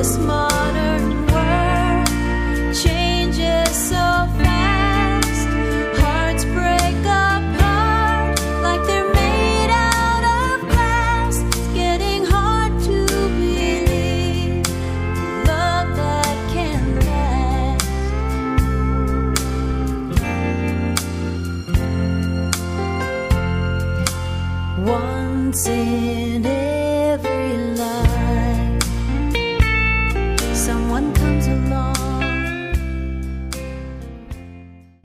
this modern world changes so fast. Hearts break apart like they're made out of glass. It's getting hard to believe love that can last. Once in every life